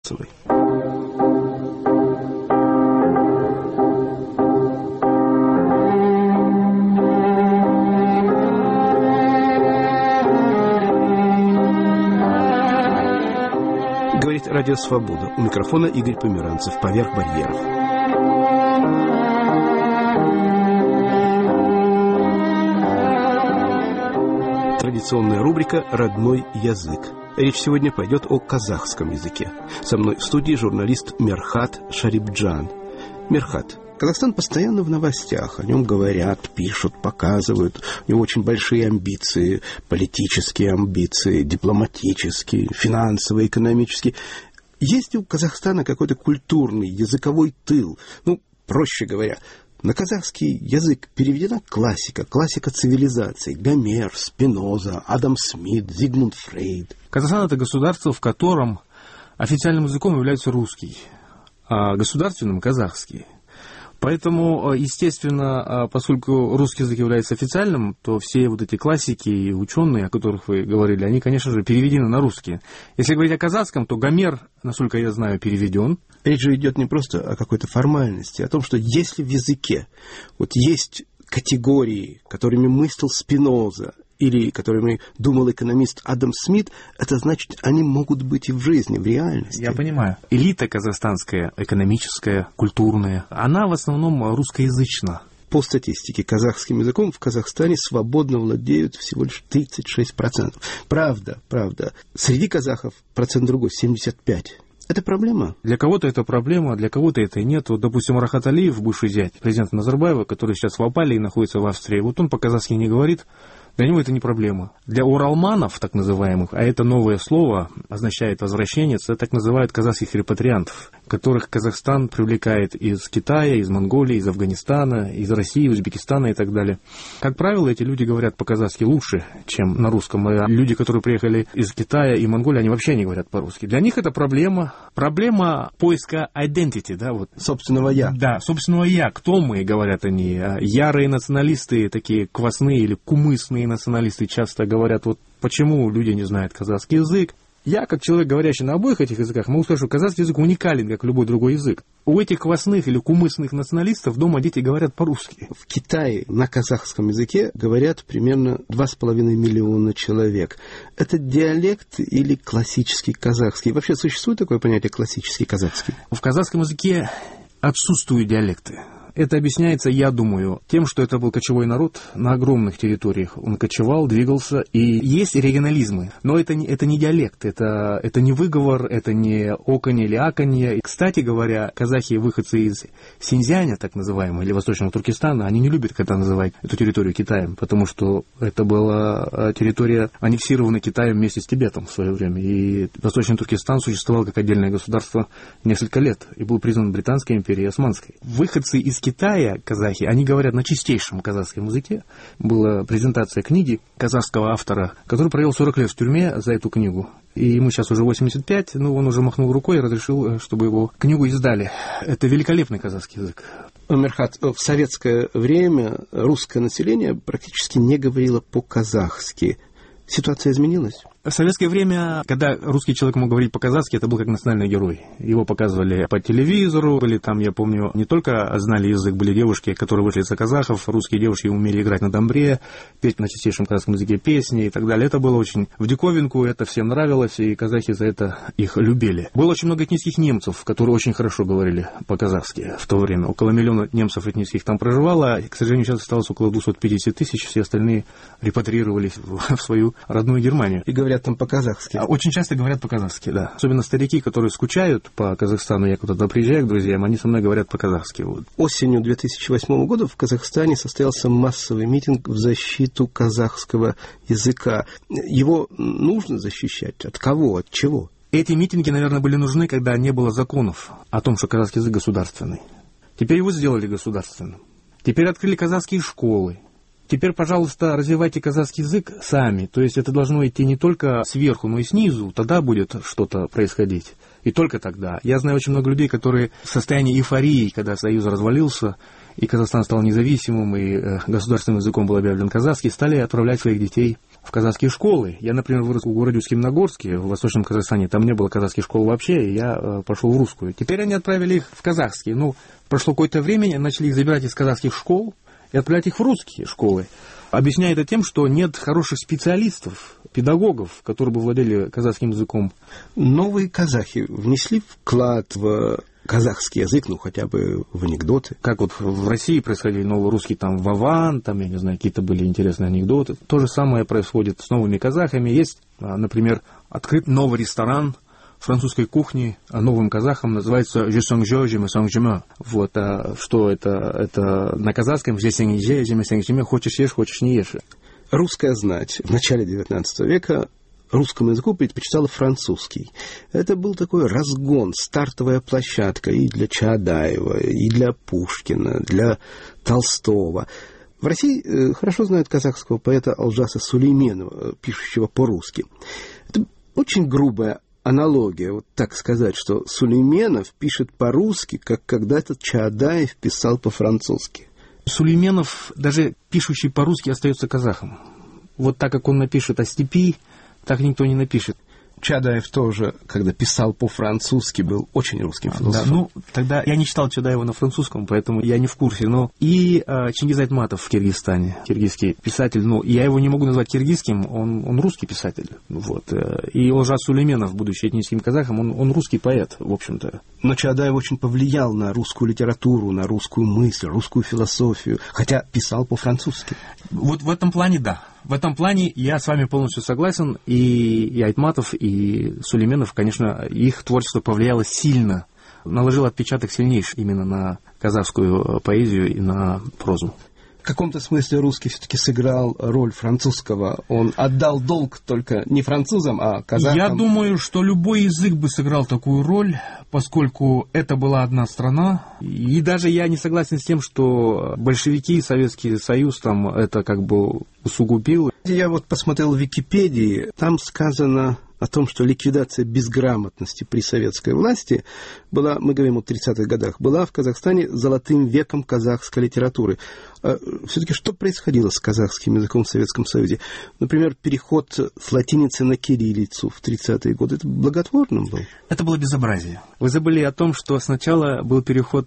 Старцевой. Говорит Радио Свобода. У микрофона Игорь Померанцев. Поверх барьеров. Традиционная рубрика «Родной язык». Речь сегодня пойдет о казахском языке. Со мной в студии журналист Мерхат Шарипджан. Мерхат, Казахстан постоянно в новостях. О нем говорят, пишут, показывают. У него очень большие амбиции, политические амбиции, дипломатические, финансовые, экономические. Есть ли у Казахстана какой-то культурный, языковой тыл? Проще говоря, на казахский язык переведена классика цивилизаций. Гомер, Спиноза, Адам Смит, Зигмунд Фрейд. Казахстан – это государство, в котором официальным языком является русский, а государственным – казахский. Поэтому, естественно, поскольку русский язык является официальным, то все вот эти классики и ученые, о которых вы говорили, они, конечно же, переведены на русский. Если говорить о казахском, то Гомер, насколько я знаю, переведен. Речь же идет не просто о какой-то формальности, а о том, что если в языке есть категории, которыми мыслил Спиноза, или которыми думал экономист Адам Смит, это значит, они могут быть и в жизни, в реальности. Я понимаю. Элита казахстанская, экономическая, культурная, она в основном русскоязычна. По статистике, казахским языком в Казахстане свободно владеют всего лишь 36%. Правда. Среди казахов процент другой, 75%. Это проблема? Для кого-то это проблема, для кого-то это и нет. Вот, допустим, Рахат Алиев, бывший зять президента Назарбаева, который сейчас в Опале и находится в Австрии, вот он по-казахски не говорит, для него это не проблема. Для уралманов, так называемых, а это новое слово означает возвращенец, это так называют казахских репатриантов, которых Казахстан привлекает из Китая, из Монголии, из Афганистана, из России, Узбекистана и так далее. Как правило, эти люди говорят по-казахски лучше, чем на русском. А люди, которые приехали из Китая и Монголии, они вообще не говорят по-русски. Для них это проблема поиска identity, да, вот. Собственного «я». Да, собственного «я». Кто мы, говорят они. Ярые националисты, такие квасные или кумысные националисты часто говорят, вот почему люди не знают казахский язык. Я, как человек, говорящий на обоих этих языках, могу сказать, что казахский язык уникален, как любой другой язык. У этих квасных или кумысных националистов дома дети говорят по-русски. В Китае на казахском языке говорят примерно 2,5 миллиона человек. Это диалект или классический казахский? Вообще существует такое понятие классический казахский? В казахском языке отсутствуют диалекты. Это объясняется, я думаю, тем, что это был кочевой народ на огромных территориях. Он кочевал, двигался, и есть регионализмы. Но это не диалект, это не выговор, это не оканье или аканье. И, кстати говоря, казахи, выходцы из Синьцзяня, так называемого, или Восточного Туркестана, они не любят, когда называют эту территорию Китаем, потому что это была территория, аннексирована Китаем вместе с Тибетом в свое время. И Восточный Туркестан существовал как отдельное государство несколько лет и был признан Британской империей и Османской. Выходцы из Китая, казахи, они говорят на чистейшем казахском языке. Была презентация книги казахского автора, который провел 40 лет в тюрьме за эту книгу. И ему сейчас уже 85, он уже махнул рукой и разрешил, чтобы его книгу издали. Это великолепный казахский язык. Мерхат, в советское время русское население практически не говорило по-казахски. Ситуация изменилась? В советское время, когда русский человек мог говорить по-казахски, это был как национальный герой. Его показывали по телевизору, были там, я помню, не только знали язык, были девушки, которые вышли за казахов, русские девушки умели играть на домбре, петь на чистейшем казахском языке песни и так далее. Это было очень в диковинку, это всем нравилось, и казахи за это их любили. Было очень много этнических немцев, которые очень хорошо говорили по-казахски в то время. Около миллиона немцев этнических там проживало, и, к сожалению, сейчас осталось около 250 тысяч, все остальные репатриировались в свою родную Германию. И говорят там по-казахски. Очень часто говорят по-казахски, да. Особенно старики, которые скучают по Казахстану, я куда-то приезжаю к друзьям, они со мной говорят по-казахски. Вот. Осенью 2008 года в Казахстане состоялся массовый митинг в защиту казахского языка. Его нужно защищать? От кого? От чего? Эти митинги, наверное, были нужны, когда не было законов о том, что казахский язык государственный. Теперь его сделали государственным. Теперь открыли казахские школы. Теперь, пожалуйста, развивайте казахский язык сами. То есть это должно идти не только сверху, но и снизу. Тогда будет что-то происходить. И только тогда. Я знаю очень много людей, которые в состоянии эйфории, когда Союз развалился, и Казахстан стал независимым, и государственным языком был объявлен казахский, стали отправлять своих детей в казахские школы. Я, например, вырос в городе Усть-Каменогорске, в Восточном Казахстане, там не было казахских школ вообще, и я пошел в русскую. Теперь они отправили их в казахские. Ну, прошло какое-то время, начали их забирать из казахских школ и отправлять их в русские школы. Объясняя это тем, что нет хороших специалистов, педагогов, которые бы владели казахским языком. Новые казахи внесли вклад в казахский язык, ну, хотя бы в анекдоты. Как вот в России происходили новый русский, там, Вован, там, я не знаю, какие-то были интересные анекдоты. То же самое происходит с новыми казахами. Есть, например, открыт новый ресторан французской кухни новым казахам, называется «Je sens je, je me sens je me». Вот, что это на казахском «Je sens je, je me sens je me», хочешь ешь, хочешь не ешь. Русская знать в начале XIX века русскому языку предпочитала французский. Это был такой разгон, стартовая площадка и для Чаадаева, и для Пушкина, для Толстого. В России хорошо знают казахского поэта Алжаса Сулейменова, пишущего по-русски. Это очень грубая аналогия, вот так сказать, что Сулейменов пишет по-русски, как когда-то Чаадаев писал по-французски. Сулейменов, даже пишущий по-русски, остается казахом. Вот так как он напишет о степи, так никто не напишет. Чаадаев тоже, когда писал по-французски, был очень русским философом. Да, ну, тогда я не читал Чаадаева на французском, поэтому я не в курсе. Но и Чингиз Айтматов в Киргизстане, киргизский писатель, ну, я его не могу назвать киргизским, он русский писатель. Вот. И Алжас Сулейменов, будучи этническим казахом, он русский поэт, в общем-то. Но Чаадаев очень повлиял на русскую литературу, на русскую мысль, русскую философию, хотя писал по-французски. Вот в этом плане, да. В этом плане я с вами полностью согласен, и Айтматов, и Сулейменов, конечно, их творчество повлияло сильно, наложило отпечаток сильнейший именно на казахскую поэзию и на прозу. В каком-то смысле русский все-таки сыграл роль французского. Он отдал долг только не французам, а казахам. Я думаю, что любой язык бы сыграл такую роль, поскольку это была одна страна. И даже я не согласен с тем, что большевики, Советский Союз там это как бы усугубил. Я вот посмотрел в Википедии, там сказано о том, что ликвидация безграмотности при советской власти была, мы говорим о 30-х годах, была в Казахстане золотым веком казахской литературы. Все-таки что происходило с казахским языком в Советском Союзе? Например, переход с латиницы на кириллицу в 30-е годы, это благотворным был? Это было безобразие. Вы забыли о том, что сначала был переход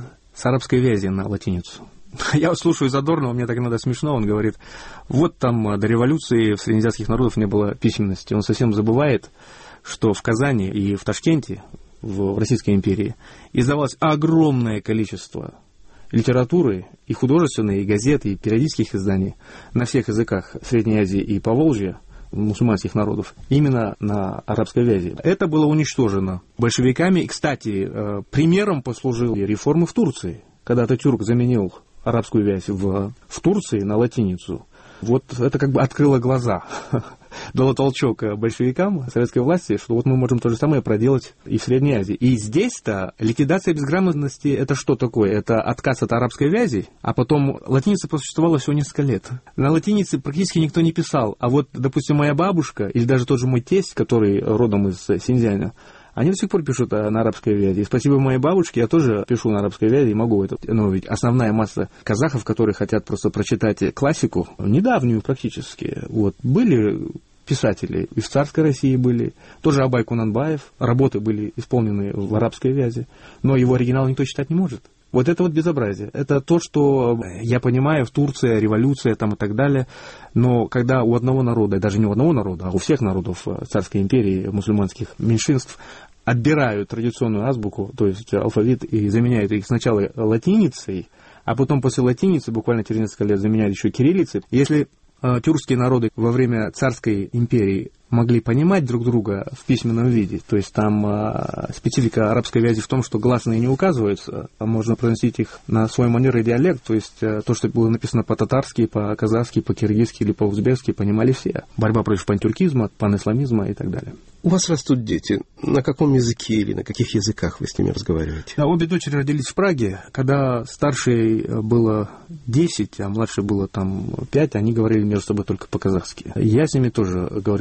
с арабской вязи на латиницу. Я вот слушаю Задорнова, мне так иногда смешно, он говорит, вот там до революции в среднеазиатских народов не было письменности. Он совсем забывает, что в Казани и в Ташкенте, в Российской империи, издавалось огромное количество литературы, и художественной, и газет, и периодических изданий на всех языках Средней Азии и Поволжья, мусульманских народов, именно на арабской вязи. Это было уничтожено большевиками. И, кстати, примером послужил реформы в Турции, когда Ататюрк заменил арабскую вязь в Турции на латиницу. Вот это как бы открыло глаза, дало толчок большевикам, советской власти, что вот мы можем то же самое проделать и в Средней Азии. И здесь-то ликвидация безграмотности – это что такое? Это отказ от арабской вязи, а потом латиница просуществовала всего несколько лет. На латинице практически никто не писал, а вот, допустим, моя бабушка или даже тот же мой тесть, который родом из Синьцзяня, они до сих пор пишут на арабской вязи. И спасибо моей бабушке, я тоже пишу на арабской вязи и могу это. Но ведь основная масса казахов, которые хотят просто прочитать классику, недавнюю практически, вот, были писатели, и в царской России были, тоже Абай Кунанбаев, работы были исполнены в арабской вязи, но его оригинал никто читать не может. Вот это вот безобразие. Это то, что, я понимаю, в Турции революция там и так далее, но когда у одного народа, даже не у одного народа, а у всех народов царской империи, мусульманских меньшинств, отбирают традиционную азбуку, то есть алфавит, и заменяют их сначала латиницей, а потом после латиницы, буквально через несколько лет, заменяют еще кириллицей. Если тюркские народы во время царской империи могли понимать друг друга в письменном виде. То есть там специфика арабской вязи в том, что гласные не указываются, а можно произносить их на свой манер и диалект. То есть то, что было написано по-татарски, по-казахски, по-киргизски или по-узбекски, понимали все. Борьба против пантюркизма, панисламизма и так далее. У вас растут дети. На каком языке или на каких языках вы с ними разговариваете? Да, обе дочери родились в Праге. Когда старшей было 10, а младшей было там 5, они говорили между собой только по-казахски. Я с ними тоже говорил по-казахски.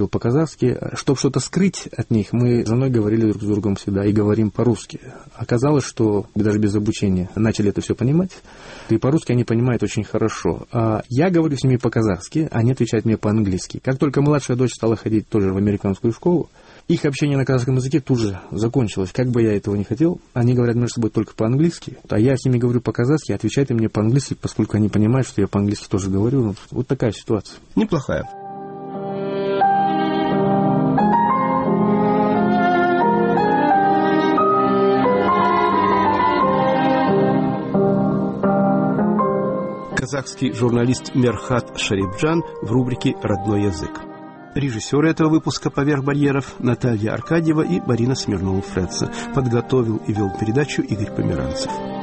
по-казахски. Чтобы что-то скрыть от них, мы с женой говорили друг с другом всегда и говорим по-русски. Оказалось, что даже без обучения начали это все понимать. И по-русски они понимают очень хорошо. А я говорю с ними по-казахски, они отвечают мне по-английски. Как только младшая дочь стала ходить тоже в американскую школу, их общение на казахском языке тут же закончилось. Как бы я этого не хотел, они говорят между собой только по-английски. А я с ними говорю по-казахски, отвечают им мне по-английски, поскольку они понимают, что я по-английски тоже говорю. Вот такая ситуация. Неплохая. Казахский журналист Мерхат Шарипджан в рубрике «Родной язык». Режиссеры этого выпуска «Поверх барьеров» Наталья Аркадьева и Марина Смирнова-Фредса. Подготовил и вел передачу Игорь Померанцев.